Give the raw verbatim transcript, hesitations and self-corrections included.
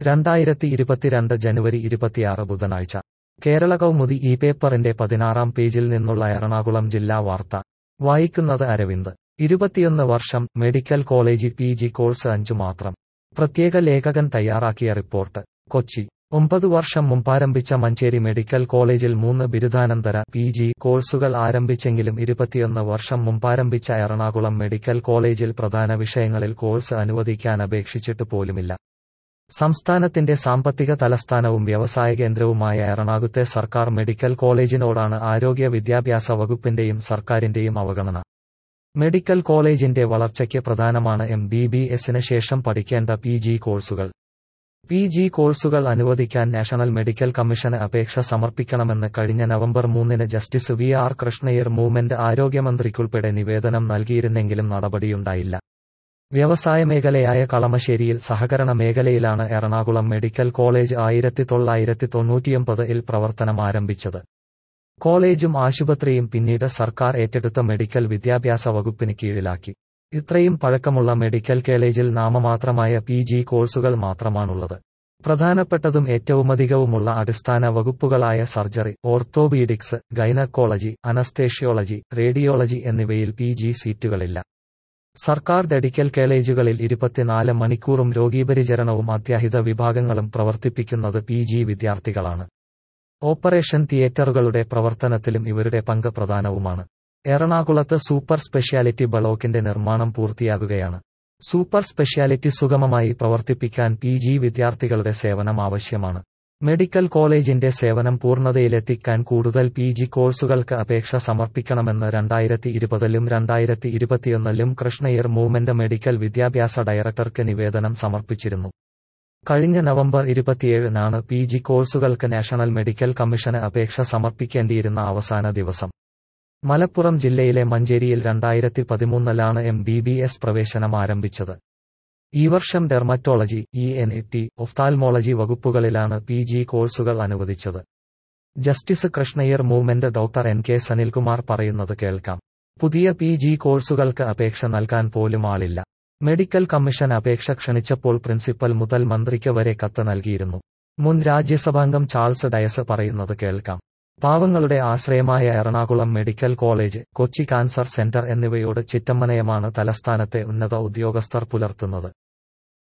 രണ്ടായിരത്തി ഇരുപത്തിരണ്ട് ജനുവരി ഇരുപത്തിയാറ് ബുധനാഴ്ച കേരള കൗമുദി ഈ പേപ്പറിന്റെ പതിനാറാം പേജിൽ നിന്നുള്ള എറണാകുളം ജില്ലാ വാർത്ത വായിക്കുന്നത് അരവിന്ദ്. ഇരുപത്തിയൊന്ന് വർഷം മെഡിക്കൽ കോളേജ് പി ജി കോഴ്സ് അഞ്ചു മാത്രം. പ്രത്യേക ലേഖകൻ തയ്യാറാക്കിയ റിപ്പോർട്ട്. കൊച്ചി. ഒമ്പത് വർഷം മുമ്പാരംഭിച്ച മഞ്ചേരി മെഡിക്കൽ കോളേജിൽ മൂന്ന് ബിരുദാനന്തര പി ജി കോഴ്സുകൾ ആരംഭിച്ചെങ്കിലും ഇരുപത്തിയൊന്ന് വർഷം മുമ്പാരംഭിച്ച എറണാകുളം മെഡിക്കൽ കോളേജിൽ പ്രധാന വിഷയങ്ങളിൽ കോഴ്സ് അനുവദിക്കാൻ അപേക്ഷിച്ചിട്ട് പോലുമില്ല. സംസ്ഥാനത്തിന്റെ സാമ്പത്തിക തലസ്ഥാനവും വ്യവസായ കേന്ദ്രവുമായ എറണാകുളത്തെ സർക്കാർ മെഡിക്കൽ കോളേജിനോടാണ് ആരോഗ്യ വിദ്യാഭ്യാസ വകുപ്പിന്റെയും സർക്കാരിന്റെയും അവഗണന. മെഡിക്കൽ കോളേജിന്റെ വളർച്ചയ്ക്ക് പ്രധാനമാണ് എം ബി ബി എസിന് ശേഷം പഠിക്കേണ്ട പി ജി കോഴ്സുകൾ. പി ജി കോഴ്സുകൾ അനുവദിക്കാൻ നാഷണൽ മെഡിക്കൽ കമ്മീഷന് അപേക്ഷ സമർപ്പിക്കണമെന്ന് കഴിഞ്ഞ നവംബർ മൂന്നിന് justice V R Krishna Iyer movement ആരോഗ്യമന്ത്രിക്കുൾപ്പെടെ നിവേദനം നൽകിയിരുന്നെങ്കിലും നടപടിയുണ്ടായില്ല. വ്യവസായ മേഖലയായ കളമശ്ശേരിയിൽ സഹകരണ മേഖലയിലാണ് എറണാകുളം മെഡിക്കൽ കോളേജ് ആയിരത്തി തൊള്ളായിരത്തി തൊണ്ണൂറ്റിയൊമ്പത് ഇൽ പ്രവർത്തനം ആരംഭിച്ചത്. കോളേജും ആശുപത്രിയും പിന്നീട് സർക്കാർ ഏറ്റെടുത്ത മെഡിക്കൽ വിദ്യാഭ്യാസ വകുപ്പിന് കീഴിലാക്കി. ഇത്രയും പഴക്കമുള്ള മെഡിക്കൽ കോളേജിൽ നാമമാത്രമായ പി ജി കോഴ്സുകൾ മാത്രമാണുള്ളത്. പ്രധാനപ്പെട്ടതും ഏറ്റവുമധികവുമുള്ള അടിസ്ഥാന വകുപ്പുകളായ surgery, orthopaedics, gynaecology, anaesthesiology, radiology എന്നിവയിൽ പി ജി സീറ്റുകളില്ല. സർക്കാർ മെഡിക്കൽ കോളേജുകളിൽ ഇരുപത്തിനാല് മണിക്കൂറും രോഗീപരിചരണവും അത്യാഹിത വിഭാഗങ്ങളും പ്രവർത്തിപ്പിക്കുന്നത് പി ജി വിദ്യാർത്ഥികളാണ്. ഓപ്പറേഷൻ തിയേറ്ററുകളുടെ പ്രവർത്തനത്തിലും ഇവരുടെ പങ്ക് പ്രധാനവുമാണ്. എറണാകുളത്ത് സൂപ്പർ സ്പെഷ്യാലിറ്റി ബ്ലോക്കിന്റെ നിർമ്മാണം പൂർത്തിയാകുകയാണ്. സൂപ്പർ സ്പെഷ്യാലിറ്റി സുഗമമായി പ്രവർത്തിപ്പിക്കാൻ പി ജി വിദ്യാർത്ഥികളുടെ സേവനം ആവശ്യമാണ്. മെഡിക്കൽ കോളേജിന്റെ സേവനം പൂർണ്ണതയിലെത്തിക്കാൻ കൂടുതൽ പി ജി കോഴ്സുകൾക്ക് അപേക്ഷ സമർപ്പിക്കണമെന്ന് രണ്ടായിരത്തി ഇരുപതിലും രണ്ടായിരത്തി ഇരുപത്തിയൊന്നിലും കൃഷ്ണയ്യർ മൂവ്മെന്റ് മെഡിക്കൽ വിദ്യാഭ്യാസ ഡയറക്ടർക്ക് നിവേദനം സമർപ്പിച്ചിരുന്നു. കഴിഞ്ഞ നവംബർ ഇരുപത്തിയേഴിനാണ് പി ജി കോഴ്സുകൾക്ക് നാഷണൽ മെഡിക്കൽ കമ്മീഷന് അപേക്ഷ സമർപ്പിക്കേണ്ടിയിരുന്ന അവസാന ദിവസം. മലപ്പുറം ജില്ലയിലെ മഞ്ചേരിയിൽ രണ്ടായിരത്തി പതിമൂന്നിലാണ് എം ബി ബി എസ് പ്രവേശനം ആരംഭിച്ചത്. ഈ വർഷം dermatology, E N T, ophthalmology വകുപ്പുകളിലാണ് പി ജി കോഴ്സുകൾ അനുവദിച്ചത്. Justice Krishna Iyer movement doctor N K Sanilkumar പറയുന്നത് കേൾക്കാം. പുതിയ പി ജി കോഴ്സുകൾക്ക് അപേക്ഷ നൽകാൻ പോലും ആളില്ല. മെഡിക്കൽ കമ്മീഷൻ അപേക്ഷ ക്ഷണിച്ചപ്പോൾ പ്രിൻസിപ്പൽ മുതൽ മന്ത്രിക്ക് വരെ കത്ത് നൽകിയിരുന്നു. മുൻ രാജ്യസഭാംഗം ചാൾസ് ഡയസ് പറയുന്നത് കേൾക്കാം. പാവങ്ങളുടെ ആശ്രയമായ Ernakulam medical college, Kochi cancer centre എന്നിവയോട് ചിറ്റമ്മനയമാണ് തലസ്ഥാനത്തെ ഉന്നത ഉദ്യോഗസ്ഥർ പുലർത്തുന്നത്.